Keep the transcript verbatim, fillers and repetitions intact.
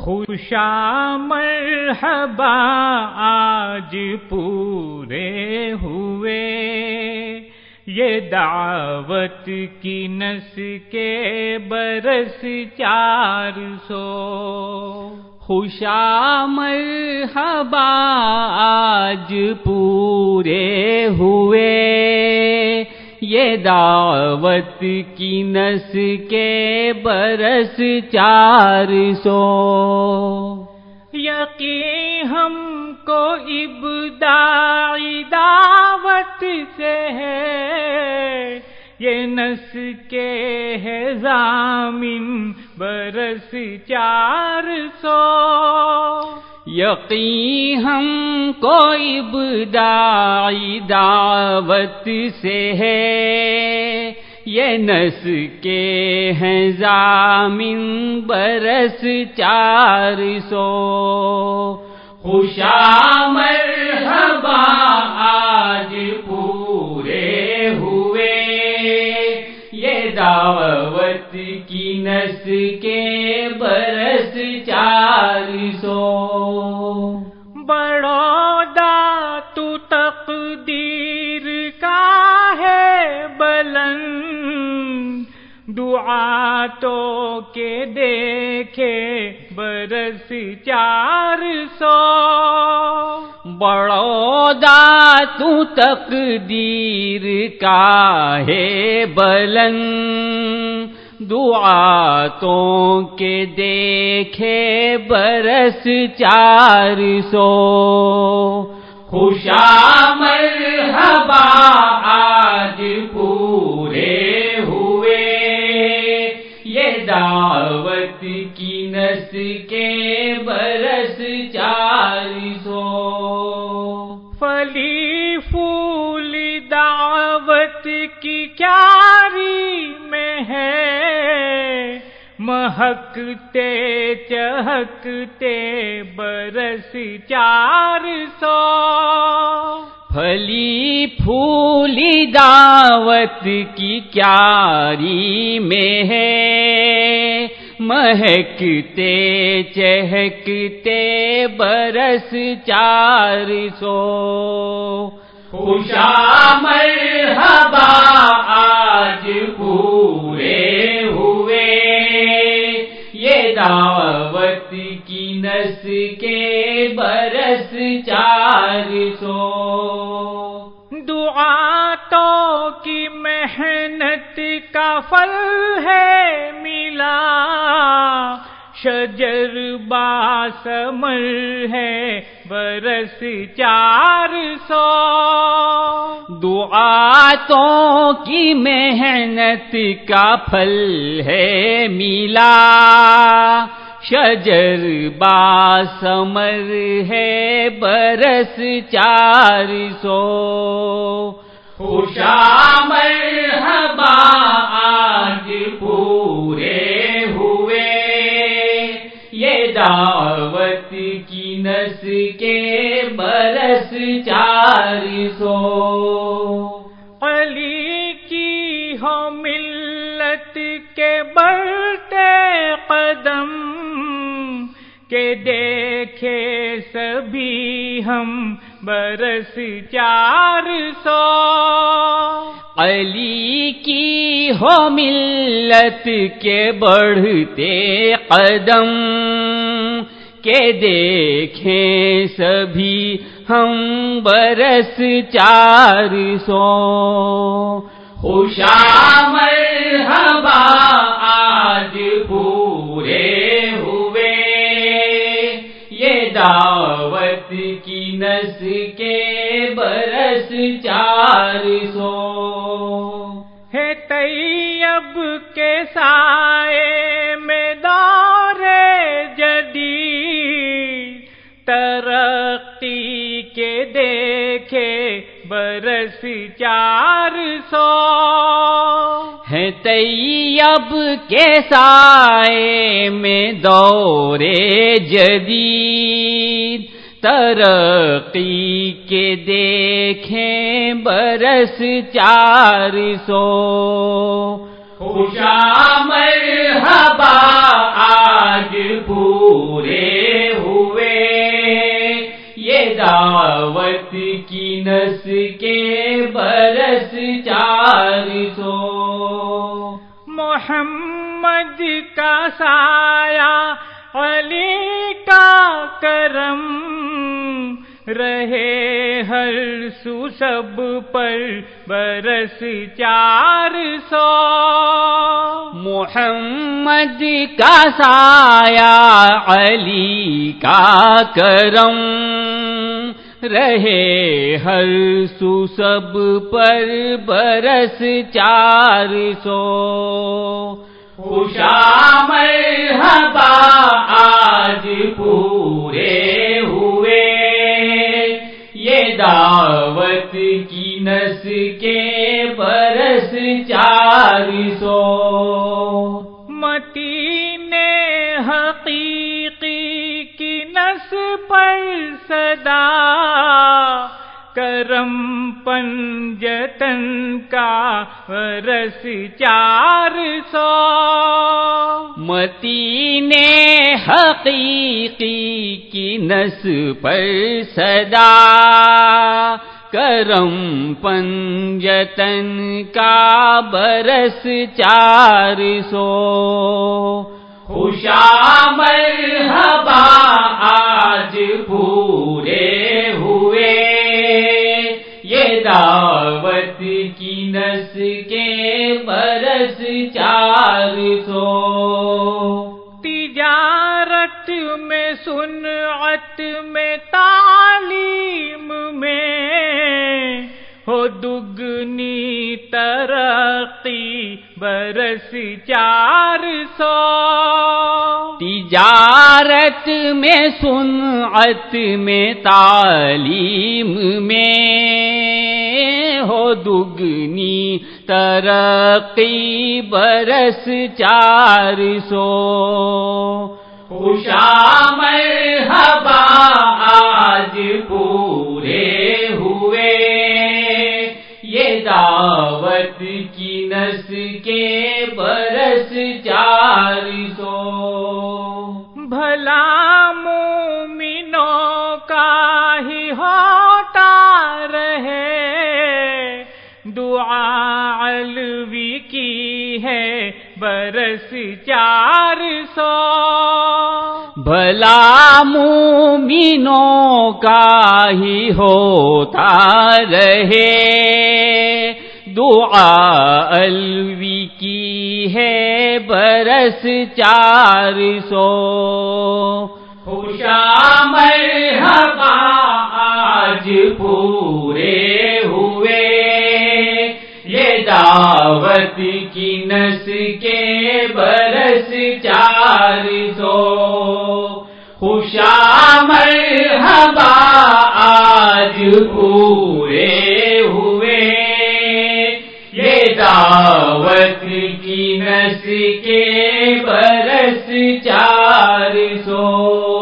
خوشا مرحبا آج پورے ہوئے یہ دعوت کی نس کے برس چار سو. خوشا مرحبا آج پورے ہوئے یہ دعوت کی نس کے برس چار سو. یقین ہم کو ابتدائی دعوت سے ہے یہ نس کے ہے ضامن برس چار سو. یقین ہم کو ابتدائی دعوت سے ہے یہ نس کے ہیں ضامن برس چار سو. خوشا مرحبا آج پورے ہوئے یہ دعوت کی نس کے برس چار سو. بڑودا تو تقدیر کا ہے بلند دعا تو کے دیکھے برس چار سو. بڑودا تو تقدیر کا ہے بلند دعا تو کے دیکھے برس چار سو. خوشا مرحبا آج پورے ہوئے یہ دعوت کی نس کے برس چار سو. پھلی پھول دعوت کی کیاری میں ہے مہکتے چہکتے برس چار سو. پھلی پھولی دعوت کی کیاری میں ہے مہکتے چہکتے برس چار سو. خوشا مرحبا آج پورے ہوئے یہ دعوت کی نس کے برس چار سو. دعا تو کی محنت کا پھل ہے ملا شجر باثمر ہے برس چار سو. دعا تو کی محنت کا پھل ہے ملا شجر باثمر ہے برس چار سو. خوشا مرحبا آج پورے ہوئے یہ دعوت کی نس کے برس چار سو. علی کی ہو ملت کے بڑھتے قدم کہ دیکھے سبھی ہم برس چار سو. علی کی ہو ملت کے بڑھتے قدم کہ دیکھیں سبھی ہم برس چار سو. خوشا مرحبا آج پورے ہوئے یہ دعوت کی نس کے برس چار سو. ہے طیب کے سائے میں دور جدید ترقی کے دیکھے برس چار سو. ہے طیب کے سائے میں دور جدید ترقی کے دیکھیں برس چار سو. خوشا مرحبا آج پورے سایہ علی کا کرم رہے ہر سو سب پر برس چار سو محمد کا سایہ علی کا کرم رہے ہر سو سب پر برس چار سو خوشا مرحبا آج پورے ہوئے یہ دعوت کی نس کے برس چار سو متین حقیقی کی نس پر صدا کرم پنجتن کا برس چار سو متین حقیقی کی نس پر صدا کرم پنجتن کا برس چار سو خوشا مرحبا آج پورے ہوئے یہ دعوت کی نس کے برس چار سو تجارت میں صنعت میں تعلیم میں ہو دگنی ترقی برس چار سو تجارت میں صنعت میں تعلیم میں ہو دگنی ترقی برس چار سو خوشا مرحبا آج پورے ہوئے یہ دعوت کی نس کے برس چار سو بھلا مومنوں کا ہی ہوتا رہے دعا علوی کی ہے برس چار سو بھلا مومنوں کا ہی ہوتا رہے دعا علوی کی ہے برس چار سو خوشا مرحبا آج پورے ہوئے یہ دعوت کی نس کے برس چار سو خوشا مرحبا آج پورے ہوئے یہ دعوت کی نس کے برس چار سو